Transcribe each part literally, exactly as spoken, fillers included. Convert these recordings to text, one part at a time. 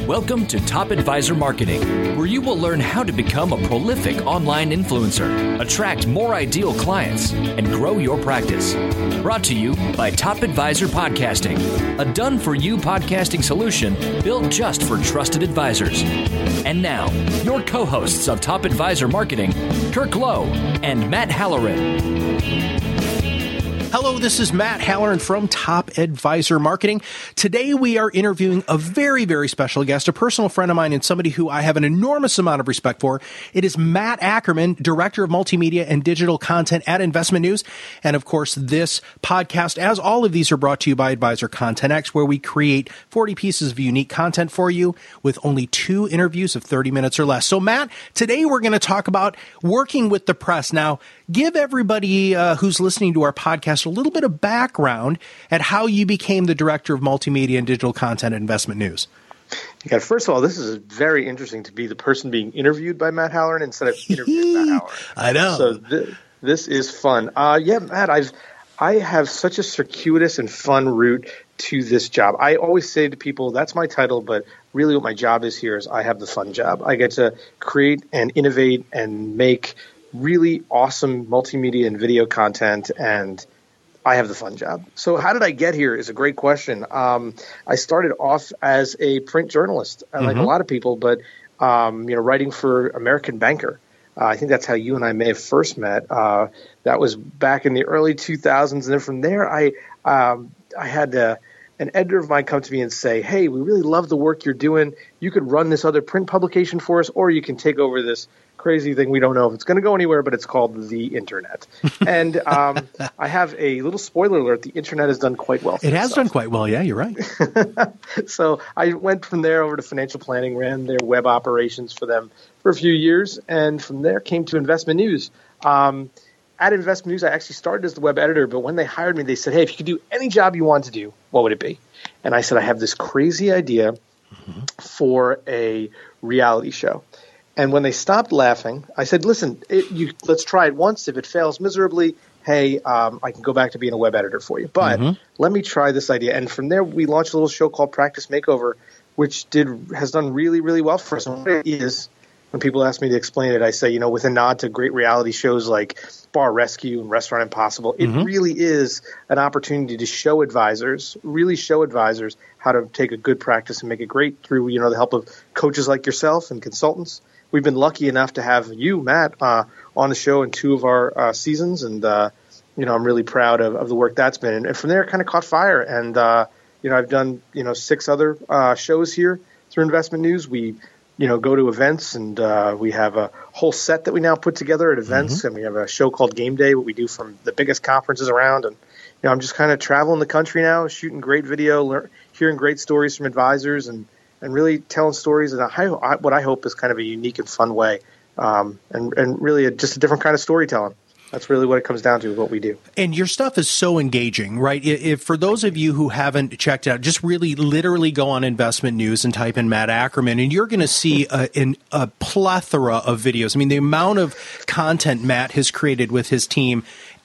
Welcome to Top Advisor Marketing, where you will learn how to become a prolific online influencer, attract more ideal clients, and grow your practice. Brought to you by Top Advisor Podcasting, a done-for-you podcasting solution built just for trusted advisors. And now, your co-hosts of Top Advisor Marketing, Kirk Lowe and Matt Halloran. Hello, this is Matt Halloran from Top Advisor Marketing. Today we are interviewing a very, very special guest, a personal friend of mine and somebody who I have an enormous amount of respect for. It is Matt Ackerman, Director of Multimedia and Digital Content at Investment News. And of course, this podcast, as all of these, are brought to you by Advisor Content X, where we create forty pieces of unique content for you with only two interviews of thirty minutes or less. So Matt, today we're going to talk about working with the press. Now, give everybody uh, who's listening to our podcast a little bit of background at how you became the Director of Multimedia and Digital Content at Investment News. Yeah, first of all, this is very interesting to be the person being interviewed by Matt Halloran instead of interviewing Matt Halloran. I know. So th- this is fun. Uh, yeah, Matt, I've I have such a circuitous and fun route to this job. I always say to people, that's my title, but really what my job is here is I have the fun job. I get to create and innovate and make really awesome multimedia and video content, and I have the fun job. So how did I get here is a great question. Um, I started off as a print journalist, mm-hmm. like a lot of people, but um, you know, writing for American Banker. Uh, I think that's how you and I may have first met. Uh, that was back in the early two thousands, and then from there, I um, I had uh, an editor of mine come to me and say, "Hey, we really love the work you're doing. You could run this other print publication for us, or you can take over this crazy thing. We don't know if it's going to go anywhere, but it's called the internet." And um, I have a little spoiler alert. The internet has done quite well. For it has itself. done quite well. Yeah, you're right. So I went from there over to financial planning, ran their web operations for them for a few years. And from there came to Investment News. Um, at Investment News, I actually started as the web editor, but when they hired me, they said, "Hey, if you could do any job you want to do, what would it be?" And I said, "I have this crazy idea mm-hmm. for a reality show." And when they stopped laughing, I said, "Listen, it, you, let's try it once. If it fails miserably, hey, um, I can go back to being a web editor for you. But mm-hmm. let me try this idea." And from there, we launched a little show called Practice Makeover, which did has done really, really well for us. And what it is, when people ask me to explain it, I say, you know, with a nod to great reality shows like Bar Rescue and Restaurant Impossible, it mm-hmm. really is an opportunity to show advisors, really show advisors how to take a good practice and make it great through, you know, the help of coaches like yourself and consultants. We've been lucky enough to have you, Matt, uh, on the show in two of our uh, seasons, and uh, you know I'm really proud of, of the work that's been. And from there, it kind of caught fire. And uh, you know I've done you know six other uh, shows here through Investment News. We you know go to events, and uh, we have a whole set that we now put together at events. Mm-hmm. And we have a show called Game Day, what we do from the biggest conferences around. And you know I'm just kind of traveling the country now, shooting great video, lear- hearing great stories from advisors, and and really telling stories in a high, what I hope is kind of a unique and fun way, um, and, and really a, just a different kind of storytelling. That's really what it comes down to, what we do. And your stuff is so engaging, right? If, for those of you who haven't checked it out, just really literally go on Investment News and type in Matt Ackerman, and you're going to see a, in a plethora of videos. I mean, the amount of content Matt has created with his team,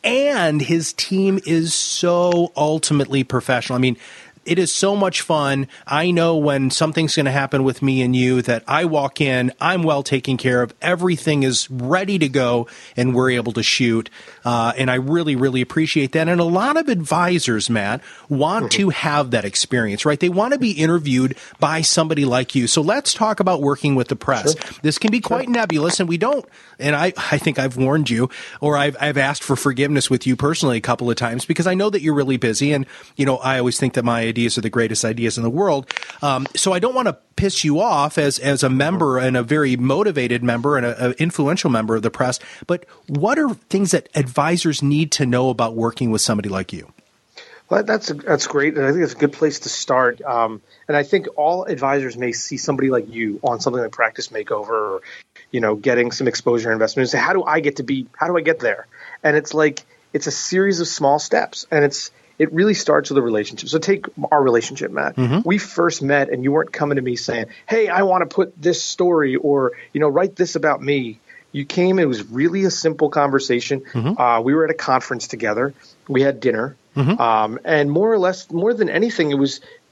and his team is so ultimately professional. I mean, it is so much fun. I know when something's going to happen with me and you that I walk in, I'm well taken care of. Everything is ready to go, and we're able to shoot. Uh, and I really, really appreciate that. And a lot of advisors, Matt, want mm-hmm. to have that experience, right? They want to be interviewed by somebody like you. So let's talk about working with the press. Sure. This can be quite sure. nebulous, and we don't. And I, I think I've warned you, or I've, I've asked for forgiveness with you personally a couple of times, because I know that you're really busy. And, you know, I always think that my ideas are the greatest ideas in the world. Um, so I don't want to piss you off as, as a member and a very motivated member and an influential member of the press. But what are things that advisors need to know about working with somebody like you? Well, that's that's great, and I think it's a good place to start. Um, and I think all advisors may see somebody like you on something like Practice Makeover, or you know, getting some exposure in investment, and say, "How do I get to be? How do I get there?" And it's like it's a series of small steps, and it's it really starts with a relationship. So take our relationship, Matt. Mm-hmm. We first met, and you weren't coming to me saying, "Hey, I want to put this story," or you know, write this about me. You came. It was really a simple conversation. Mm-hmm. Uh, we were at a conference together. We had dinner. Mm-hmm. Um, and more or less, more than anything, it was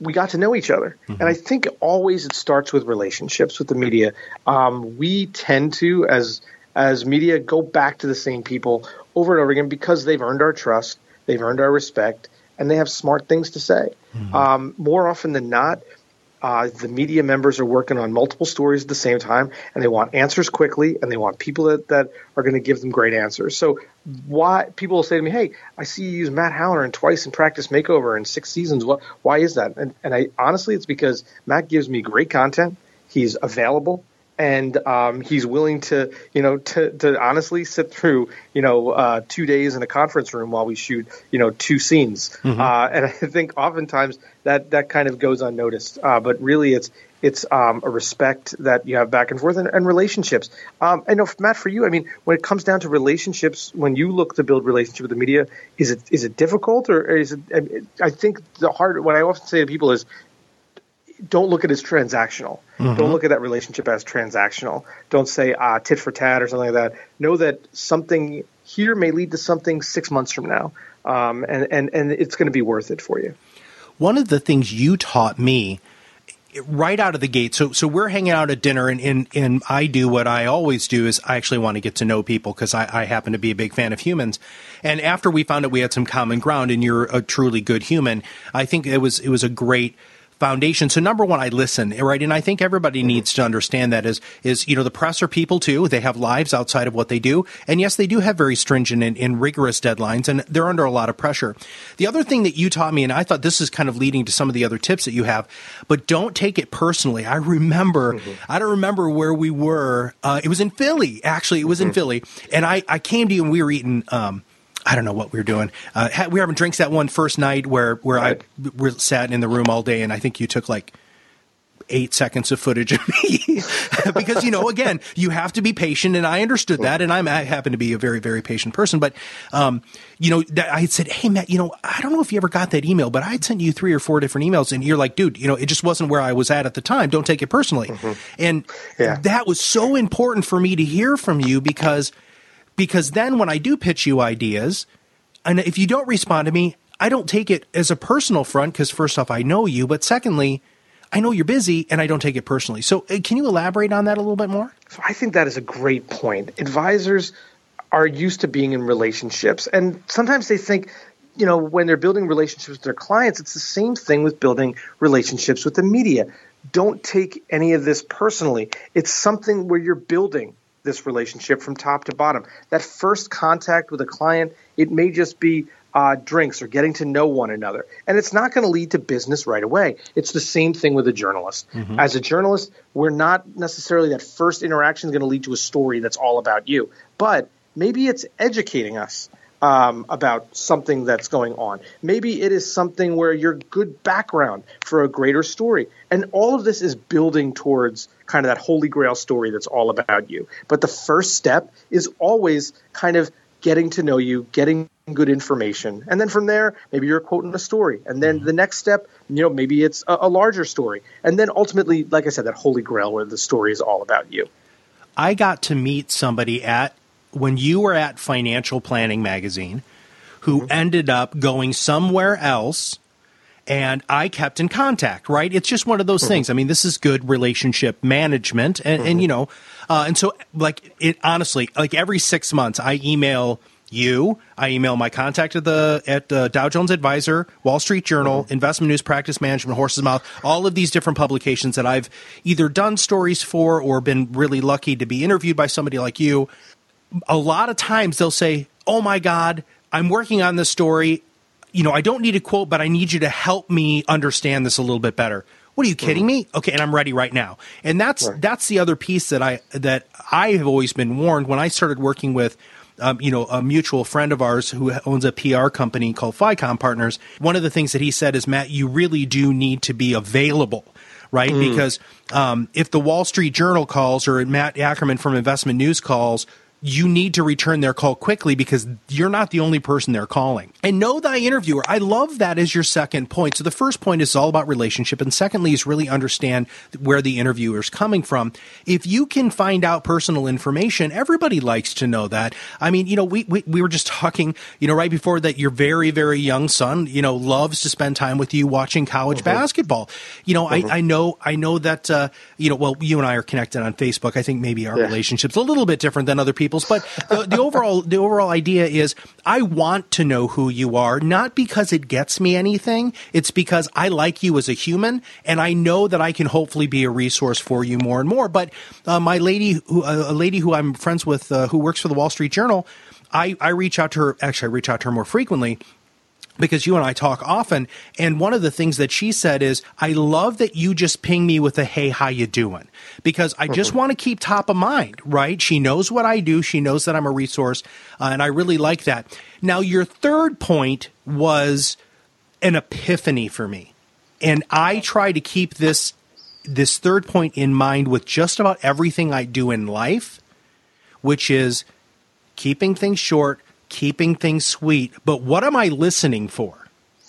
we got to know each other. Mm-hmm. And I think always it starts with relationships with the media. Um, we tend to, as as media, go back to the same people over and over again because they've earned our trust, they've earned our respect, and they have smart things to say. Mm-hmm. Um, more often than not, uh, the media members are working on multiple stories at the same time, and they want answers quickly, and they want people that, that are going to give them great answers. So why people will say to me, hey, I see you use Matt Halloran twice in Practice Makeover in six seasons. What, why is that? And, and I honestly, it's because Matt gives me great content. He's available. And um, he's willing to, you know, to, to honestly sit through, you know, uh, two days in a conference room while we shoot, you know, two scenes. Mm-hmm. Uh, and I think oftentimes that, that kind of goes unnoticed. Uh, but really, it's it's um, a respect that you have back and forth and, and relationships. Um, I know, Matt, for you, I mean, when it comes down to relationships, when you look to build relationship with the media, is it is it difficult or is it? I, I think the hard. What I often say to people is, don't look at it as transactional. Mm-hmm. Don't look at that relationship as transactional. Don't say uh, tit for tat or something like that. Know that something here may lead to something six months from now, um, and, and, and it's going to be worth it for you. One of the things you taught me right out of the gate, so so we're hanging out at dinner, and, and, and I do what I always do is I actually want to get to know people because I, I happen to be a big fan of humans. And after we found out we had some common ground and you're a truly good human, I think it was it was a great foundation. So number one, I listen, right? And I think everybody needs to understand that is, is, you know, the press are people too. They have lives outside of what they do. And yes, they do have very stringent and, and rigorous deadlines, and they're under a lot of pressure. The other thing that you taught me, and I thought this is kind of leading to some of the other tips that you have, but don't take it personally. I remember, mm-hmm. I don't remember where we were. Uh, it was in Philly. Actually, it was mm-hmm. in Philly. And I, I came to you and we were eating, um, I don't know what we were doing. Uh, we were having drinks that one first night where, where right. I we sat in the room all day, and I think you took like eight seconds of footage of me because, you know, again, you have to be patient, and I understood that, and I'm, I happen to be a very, very patient person. But, um, you know, that I had said, hey, Matt, you know, I don't know if you ever got that email, but I had sent you three or four different emails, and you're like, dude, you know, it just wasn't where I was at at the time. Don't take it personally. Mm-hmm. And yeah. that was so important for me to hear from you because – Because then when I do pitch you ideas, and if you don't respond to me, I don't take it as a personal front because first off, I know you. But secondly, I know you're busy and I don't take it personally. So uh, can you elaborate on that a little bit more? So I think that is a great point. Advisors are used to being in relationships. And sometimes they think, you know, when they're building relationships with their clients, it's the same thing with building relationships with the media. Don't take any of this personally. It's something where you're building this relationship from top to bottom. That first contact with a client, it may just be uh, drinks or getting to know one another. And it's not going to lead to business right away. It's the same thing with a journalist. Mm-hmm. As a journalist, we're not necessarily that first interaction is going to lead to a story that's all about you. But maybe it's educating us um, about something that's going on. Maybe it is something where you're good background for a greater story. And all of this is building towards kind of that holy grail story that's all about you. But the first step is always kind of getting to know you, getting good information. And then from there, maybe you're quoting a story. And then the next step, you know, maybe it's a, a larger story. And then ultimately, like I said, that holy grail where the story is all about you. I got to meet somebody at when you were at Financial Planning Magazine who mm-hmm. ended up going somewhere else. And I kept in contact, right? It's just one of those mm-hmm. things. I mean, this is good relationship management. And, mm-hmm. and you know, uh, and so like it honestly, like every six months I email you, I email my contact at the, at the Dow Jones Advisor, Wall Street Journal, mm-hmm. Investment News, Practice Management, Horse's Mouth, all of these different publications that I've either done stories for or been really lucky to be interviewed by somebody like you. A lot of times they'll say, oh my God, I'm working on this story. You know, I don't need a quote, but I need you to help me understand this a little bit better. What are you kidding me? Okay, and I'm ready right now. And that's right. that's the other piece that I that I have always been warned when I started working with, um, you know, a mutual friend of ours who owns a P R company called FICOM Partners. One of the things that he said is, Matt, you really do need to be available, right? Mm. Because um, if the Wall Street Journal calls or Matt Ackerman from Investment News calls, you need to return their call quickly because you're not the only person they're calling. And know thy interviewer. I love that as your second point. So the first point is all about relationship. And secondly is really understand where the interviewer is coming from. If you can find out personal information, everybody likes to know that. I mean, you know, we, we, we were just talking, you know, right before that, your very, very young son, you know, loves to spend time with you watching college mm-hmm. basketball. You know, mm-hmm. I, I know, I know that, uh, you know, well, you and I are connected on Facebook. I think maybe our yeah. relationship's a little bit different than other people's. But the, the overall the overall idea is I want to know who you are, not because it gets me anything. It's because I like you as a human, and I know that I can hopefully be a resource for you more and more. But uh, my lady, who, uh, a lady who I'm friends with, uh, who works for the Wall Street Journal, I, I reach out to her. Actually, I reach out to her more frequently, because you and I talk often. And one of the things that she said is, I love that you just ping me with a, hey, how you doing? Because I just mm-hmm. want to keep top of mind, right? She knows what I do. She knows that I'm a resource. Uh, and I really like that. Now, your third point was an epiphany for me. And I try to keep this, this third point in mind with just about everything I do in life, which is keeping things short, keeping things sweet. But what am I listening for?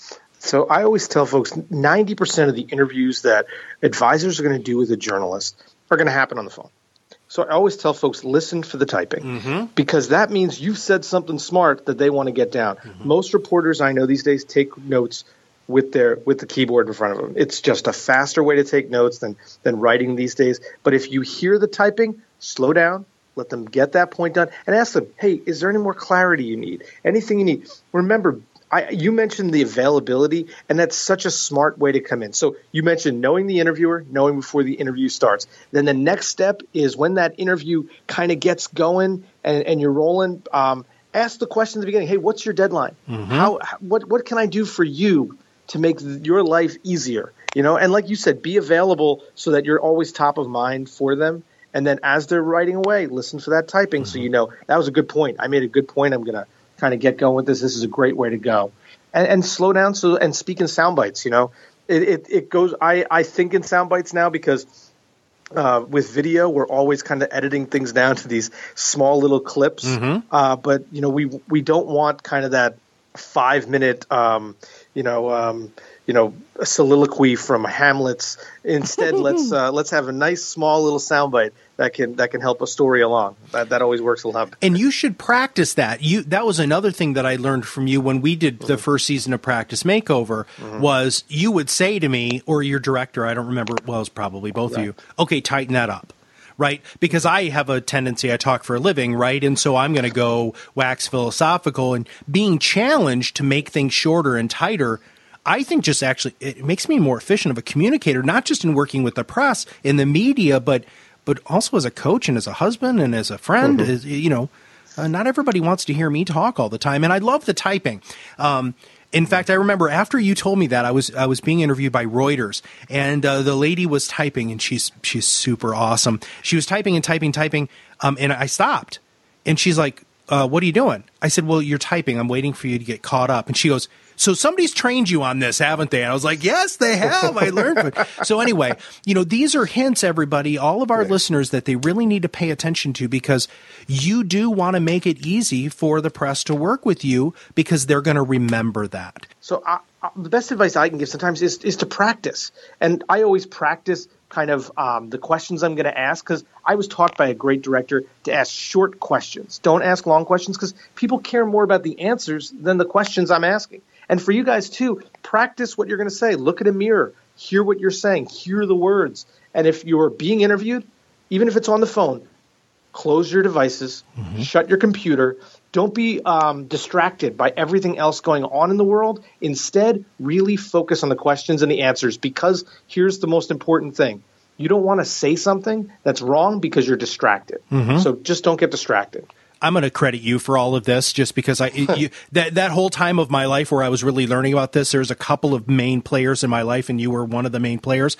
So I always tell folks ninety percent of the interviews that advisors are going to do with a journalist are going to happen on the phone. So I always tell folks, listen for the typing, mm-hmm. because that means you've said something smart that they want to get down. Mm-hmm. Most reporters I know these days take notes with their with the keyboard in front of them. It's just a faster way to take notes than than writing these days. But if you hear the typing, slow down. Let them get that point done and ask them, hey, is there any more clarity you need? Anything you need? Remember, I, you mentioned the availability, and that's such a smart way to come in. So you mentioned knowing the interviewer, knowing before the interview starts. Then the next step is when that interview kind of gets going and, and you're rolling, um, ask the question at the beginning, hey, what's your deadline? Mm-hmm. How, what, what can I do for you to make your life easier? You know, and like you said, be available so that you're always top of mind for them. And then as they're writing away, listen for that typing. Mm-hmm. So you know, that was a good point. I made a good point. I'm going to kind of get going with this. This is a great way to go. And, and slow down so and speak in sound bites. You know, it, it, it goes, I, I think in sound bites now because uh, with video, we're always kind of editing things down to these small little clips. Mm-hmm. Uh, but, you know, we, we don't want kind of that five minute, um, you know, um, you know, a soliloquy from Hamlet's. Instead, let's uh, let's have a nice small little soundbite that can that can help a story along. That that always works a lot. And you should practice that. You that was another thing that I learned from you when we did the first season of Practice Makeover. Mm-hmm. Was you would say to me or your director, I don't remember. Well, it was probably both right. of you. Okay, tighten that up. Right? Because I have a tendency, I talk for a living, right? And so I'm going to go wax philosophical, and being challenged to make things shorter and tighter, I think just actually it makes me more efficient of a communicator, not just in working with the press, in the media, but but also as a coach and as a husband and as a friend. Mm-hmm. As, you know, uh, not everybody wants to hear me talk all the time, and I love the typing. Um, In fact, I remember after you told me that, I was I was being interviewed by Reuters, and uh, the lady was typing, and she's she's super awesome. She was typing and typing, typing, um, and I stopped, and she's like, uh, "What are you doing?" I said, "Well, you're typing. I'm waiting for you to get caught up." And she goes, "So somebody's trained you on this, haven't they?" And I was like, "Yes, they have. I learned it." So anyway, you know, these are hints, everybody, all of our yeah. listeners, that they really need to pay attention to, because you do want to make it easy for the press to work with you, because they're going to remember that. So uh, uh, the best advice I can give sometimes is, is to practice. And I always practice kind of um, the questions I'm going to ask, because I was taught by a great director to ask short questions. Don't ask long questions, because people care more about the answers than the questions I'm asking. And for you guys, too, practice what you're going to say. Look at a mirror. Hear what you're saying. Hear the words. And if you're being interviewed, even if it's on the phone, close your devices, mm-hmm. shut your computer. Don't be um, distracted by everything else going on in the world. Instead, really focus on the questions and the answers, because here's the most important thing. You don't want to say something that's wrong because you're distracted. Mm-hmm. So just don't get distracted. I'm going to credit you for all of this, just because I you, that that whole time of my life where I was really learning about this, there's a couple of main players in my life, and you were one of the main players.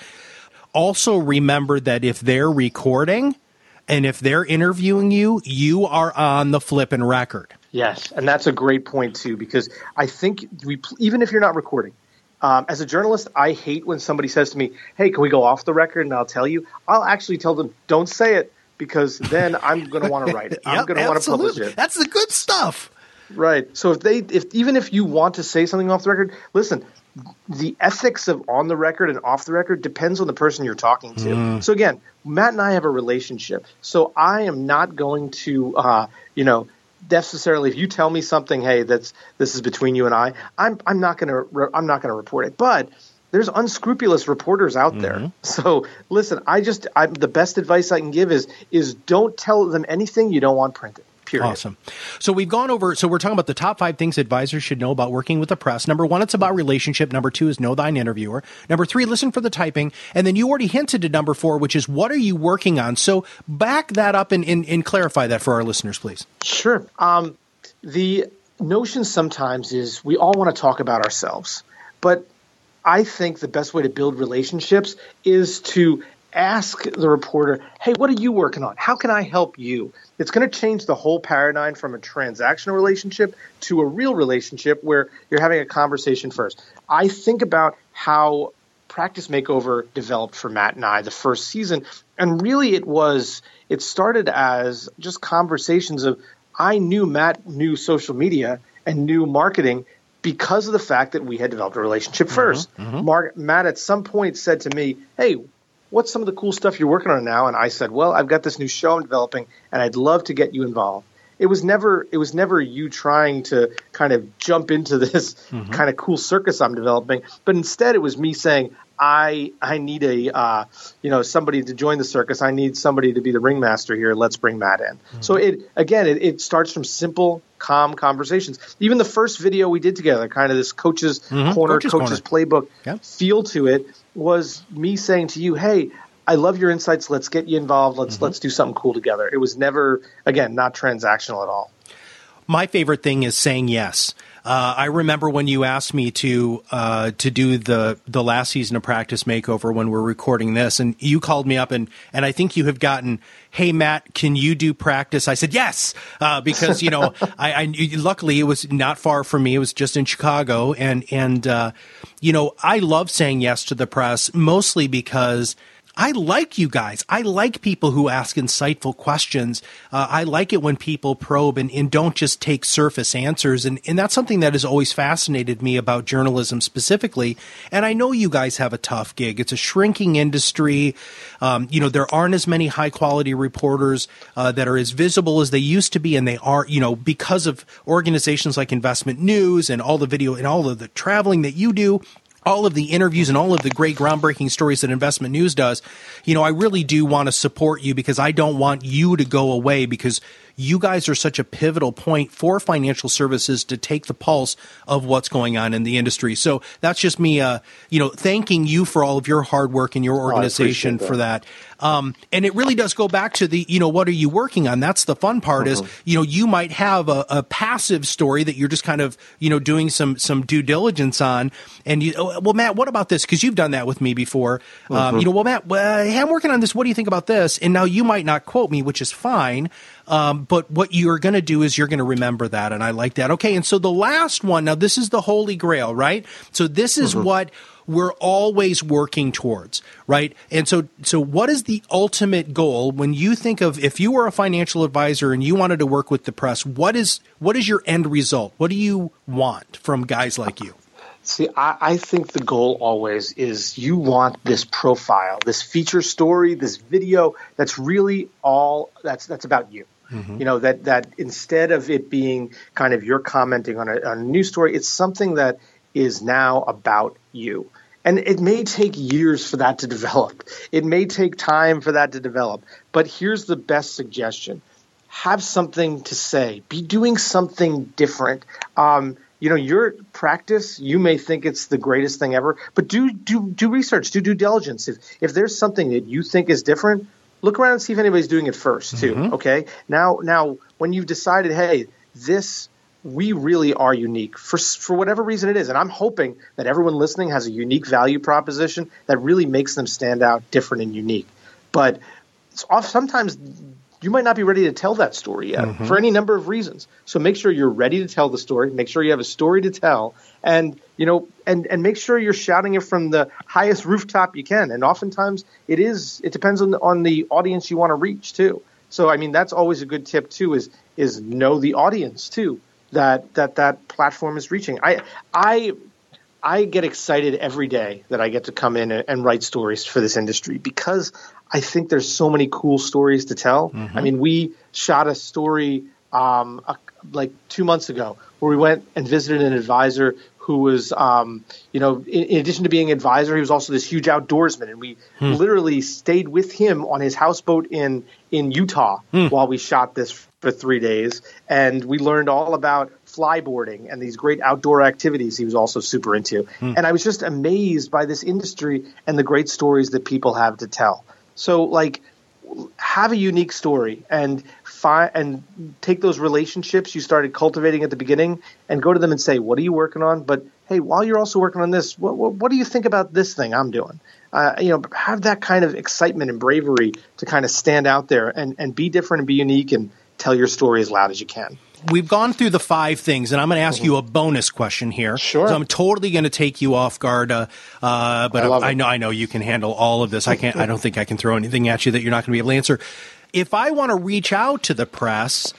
Also remember that if they're recording and if they're interviewing you, you are on the flipping record. Yes, and that's a great point, too, because I think we, even if you're not recording, um, as a journalist, I hate when somebody says to me, hey, can we go off the record? And I'll tell you, I'll actually tell them, don't say it. because then I'm going to want to write it. I'm yep, going to want to publish it. That's the good stuff. Right. So if they, if even if you want to say something off the record, listen, the ethics of on the record and off the record depends on the person you're talking to. Mm. So again, Matt and I have a relationship. So I am not going to, uh, you know, necessarily if you tell me something, hey, that's this is between you and I, I'm I'm not going to re- I'm not going to report it. But there's unscrupulous reporters out there. Mm-hmm. So listen, I just I'm, the best advice I can give is is don't tell them anything you don't want printed. Period. Awesome. So we've gone over, so we're talking about the top five things advisors should know about working with the press. Number one, it's about relationship. Number two is know thine interviewer. Number three, listen for the typing. And then you already hinted to number four, which is what are you working on? So back that up and, and, and clarify that for our listeners, please. Sure. Um, the notion sometimes is we all want to talk about ourselves, but I think the best way to build relationships is to ask the reporter, hey, what are you working on? How can I help you? It's going to change the whole paradigm from a transactional relationship to a real relationship where you're having a conversation first. I think about how Practice Makeover developed for Matt and I the first season, and really it was, it started as just conversations of, I knew Matt knew social media and knew marketing because of the fact that we had developed a relationship first. Mm-hmm, mm-hmm. Mark, Matt at some point said to me, hey, what's some of the cool stuff you're working on now? And I said, well, I've got this new show I'm developing, and I'd love to get you involved. It was never it was never you trying to kind of jump into this mm-hmm. kind of cool circus I'm developing, but instead it was me saying, I I need a uh, you know somebody to join the circus. I need somebody to be the ringmaster here. Let's bring Matt in. Mm-hmm. So it again, it, it starts from simple, calm conversations. Even the first video we did together, kind of this coach's mm-hmm. corner, coach's, coach's corner. playbook yep. feel to it, was me saying to you, hey, I love your insights. Let's get you involved. Let's mm-hmm. let's do something cool together. It was never, again, not transactional at all. My favorite thing is saying yes. Uh, I remember when you asked me to uh, to do the the last season of Practice Makeover when we're recording this, and you called me up, and and I think you have gotten, hey Matt, can you do practice? I said yes, uh, because you know I, I luckily it was not far from me. It was just in Chicago, and and uh, you know I love saying yes to the press mostly because I like you guys. I like people who ask insightful questions. Uh, I like it when people probe and, and don't just take surface answers. And, and that's something that has always fascinated me about journalism specifically. And I know you guys have a tough gig. It's a shrinking industry. Um, you know, there aren't as many high quality reporters uh, that are as visible as they used to be. And they are, you know, because of organizations like Investment News and all the video and all of the traveling that you do, all of the interviews and all of the great groundbreaking stories that Investment News does, you know, I really do want to support you because I don't want you to go away because you guys are such a pivotal point for financial services to take the pulse of what's going on in the industry. So that's just me, uh, you know, thanking you for all of your hard work and your organization oh, for that. Um, and it really does go back to the, you know, what are you working on? That's the fun part mm-hmm. is, you know, you might have a, a passive story that you're just kind of, you know, doing some, some due diligence on. And you, oh, well, Matt, what about this? Cause you've done that with me before. Mm-hmm. Um, you know, well, Matt, well, hey, I'm working on this. What do you think about this? And now you might not quote me, which is fine. Um, but what you're going to do is you're going to remember that. And I like that. Okay. And so the last one, now this is the Holy Grail, right? So this is mm-hmm. what we're always working towards, right? And so, so what is the ultimate goal when you think of, if you were a financial advisor and you wanted to work with the press, what is, what is your end result? What do you want from guys like you? See, I, I think the goal always is you want this profile, this feature story, this video that's really all that's that's about you. Mm-hmm. You know, that that instead of it being kind of you're commenting on a, on a news story, it's something that is now about you. And it may take years for that to develop. It may take time for that to develop. But here's the best suggestion. Have something to say. Be doing something different. Um, you know, your practice, you may think it's the greatest thing ever, but do do do research, do due diligence. If if there's something that you think is different, look around and see if anybody's doing it first too. Mm-hmm. Okay. Now now when you've decided, hey, this we really are unique for for whatever reason it is, and I'm hoping that everyone listening has a unique value proposition that really makes them stand out, different and unique. But it's off, sometimes you might not be ready to tell that story yet mm-hmm. for any number of reasons. So make sure you're ready to tell the story. Make sure you have a story to tell, and you know, and and make sure you're shouting it from the highest rooftop you can. And oftentimes it is. It depends on the, on the audience you want to reach too. So, I mean, that's always a good tip too, is is know the audience too, that that, that platform is reaching. I I I get excited every day that I get to come in and, and write stories for this industry, because I think there's so many cool stories to tell. Mm-hmm. I mean, we shot a story um, a, like two months ago where we went and visited an advisor who was, um, you know, in, in addition to being an advisor, he was also this huge outdoorsman. And we hmm. literally stayed with him on his houseboat in, in Utah hmm. while we shot this for three days. And we learned all about flyboarding and these great outdoor activities he was also super into. Hmm. And I was just amazed by this industry and the great stories that people have to tell. So, like, have a unique story and fi- and take those relationships you started cultivating at the beginning and go to them and say, what are you working on? But, hey, while you're also working on this, what, what, what do you think about this thing I'm doing? Uh, you know, have that kind of excitement and bravery to kind of stand out there and, and be different and be unique and tell your story as loud as you can. We've gone through the five things, and I'm going to ask mm-hmm. you a bonus question here. Sure. So I'm totally going to take you off guard, uh, uh, but I, I know I know you can handle all of this. I can't. I don't think I can throw anything at you that you're not going to be able to answer. If I want to reach out to the press,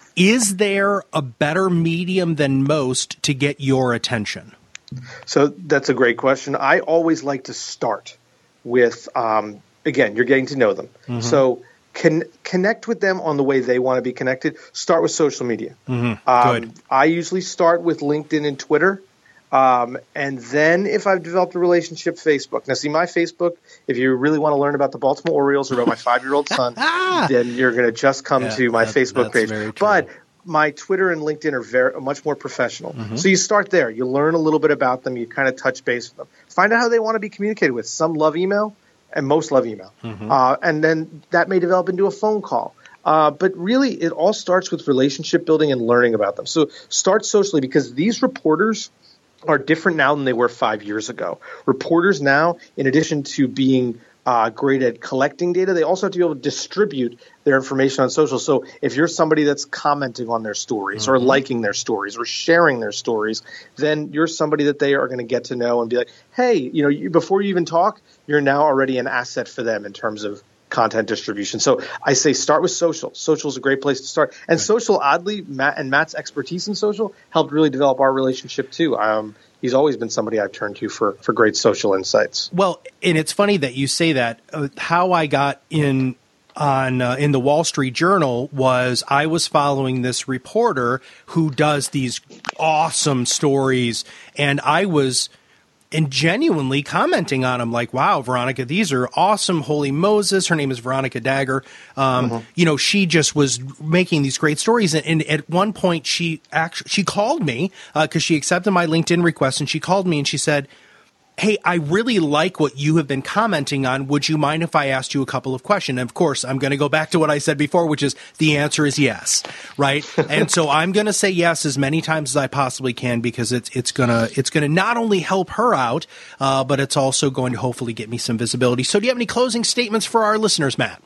is there a better medium than most to get your attention? So that's a great question. I always like to start with, um, again, you're getting to know them. Mm-hmm. So Can connect with them on the way they want to be connected. Start with social media. Mm-hmm. Um, Good. I usually start with LinkedIn and Twitter. Um, and then if I've developed a relationship, Facebook. Now, see, my Facebook, if you really want to learn about the Baltimore Orioles or about my five-year-old son, then you're going to just come yeah, to my that, Facebook page. But my Twitter and LinkedIn are very are much more professional. Mm-hmm. So you start there. You learn a little bit about them. You kind of touch base with them. Find out how they want to be communicated with. Some love email. And most love email. Mm-hmm. Uh, and then that may develop into a phone call. Uh, but really, it all starts with relationship building and learning about them. So start socially, because these reporters are different now than they were five years ago. Reporters now, in addition to being uh, great at collecting data, they also have to be able to distribute their information on social. So if you're somebody that's commenting on their stories mm-hmm. or liking their stories or sharing their stories, then you're somebody that they are going to get to know and be like, hey, you know, you, before you even talk, you're now already an asset for them in terms of content distribution. So I say start with social. Social is a great place to start. And right. social, oddly, Matt and Matt's expertise in social helped really develop our relationship too. Um, he's always been somebody I've turned to for, for great social insights. Well, and it's funny that you say that. Uh, how I got in on uh, in the Wall Street Journal was I was following this reporter who does these awesome stories, and I was and genuinely commenting on them like, wow, Veronica, these are awesome. Holy Moses. Her name is Veronica Dagger. Um, mm-hmm. You know, she just was making these great stories. And, and at one point she actually, she called me uh, cause she accepted my LinkedIn request, and she called me and she said, hey, I really like what you have been commenting on. Would you mind if I asked you a couple of questions? And of course, I'm going to go back to what I said before, which is the answer is yes, right? And so I'm going to say yes as many times as I possibly can, because it's it's going to it's going to not only help her out, uh, but it's also going to hopefully get me some visibility. So do you have any closing statements for our listeners, Matt?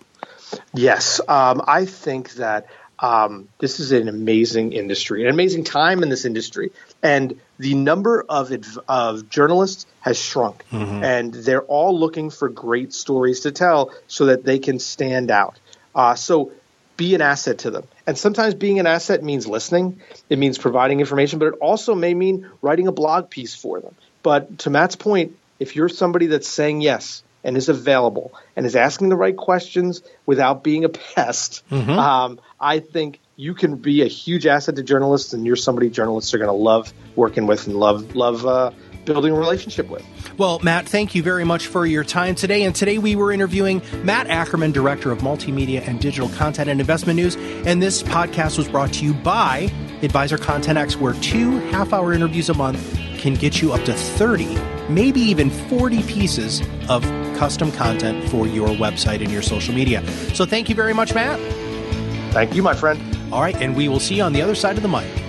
Yes. Um, I think that Um, this is an amazing industry, an amazing time in this industry. And the number of of journalists has shrunk. Mm-hmm. And they're all looking for great stories to tell so that they can stand out. Uh, so be an asset to them. And sometimes being an asset means listening. It means providing information, but it also may mean writing a blog piece for them. But to Matt's point, if you're somebody that's saying yes and is available and is asking the right questions without being a pest, mm-hmm. um, I think you can be a huge asset to journalists, and you're somebody journalists are going to love working with and love love uh, building a relationship with. Well, Matt, thank you very much for your time today. And today we were interviewing Matt Ackerman, Director of Multimedia and Digital Content and Investment News. And this podcast was brought to you by Advisor Content X, where two half-hour interviews a month can get you up to thirty, maybe even forty pieces of custom content for your website and your social media. So thank you very much, Matt. Thank you, my friend. All right, and we will see you on the other side of the mic.